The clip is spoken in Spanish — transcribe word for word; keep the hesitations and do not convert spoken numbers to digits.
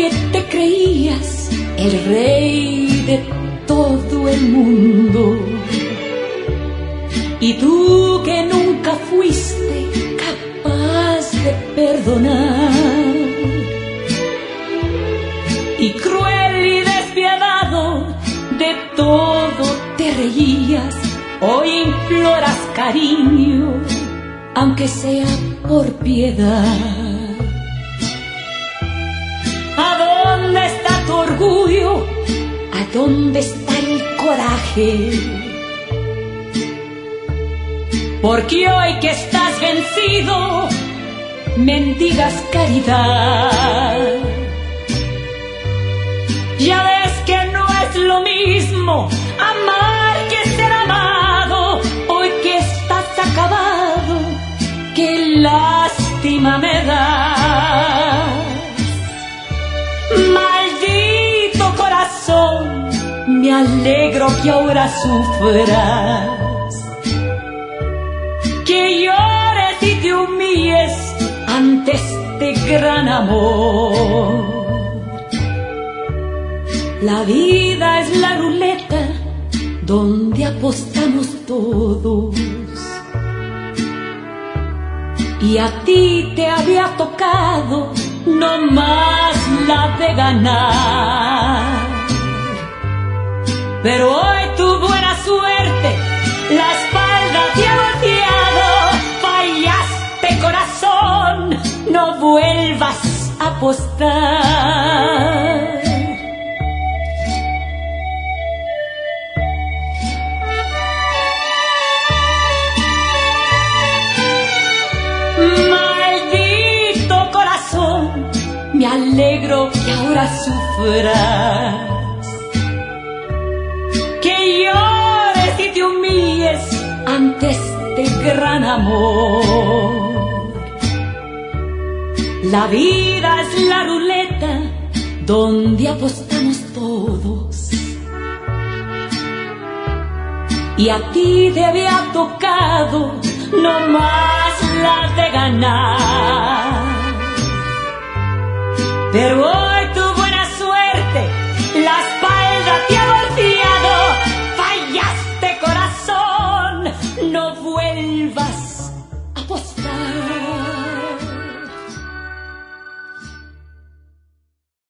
que te creías el rey de todo el mundo, y tú que nunca fuiste capaz de perdonar, y cruel y despiadado de todo te reías, hoy imploras cariño, aunque sea por piedad. ¿A dónde está tu orgullo? ¿A dónde está el coraje? Porque hoy que estás vencido, mendigas caridad. Ya ves que no es lo mismo amar que ser amado. Hoy que estás acabado, qué lástima me das. Maldito corazón, me alegro que ahora sufras, que llores y te humilles ante este gran amor. La vida es la ruleta donde apostamos todos, y a ti te había tocado no más la de ganar. Pero hoy tu buena suerte la espalda te ha volteado. Fallaste, corazón, no vuelvas a apostar. Maldito corazón, me alegro que ahora sufras, que llores y te humilles ante este gran amor. La vida es la ruleta donde apostamos todos, y a ti te había tocado no más la de ganar. Pero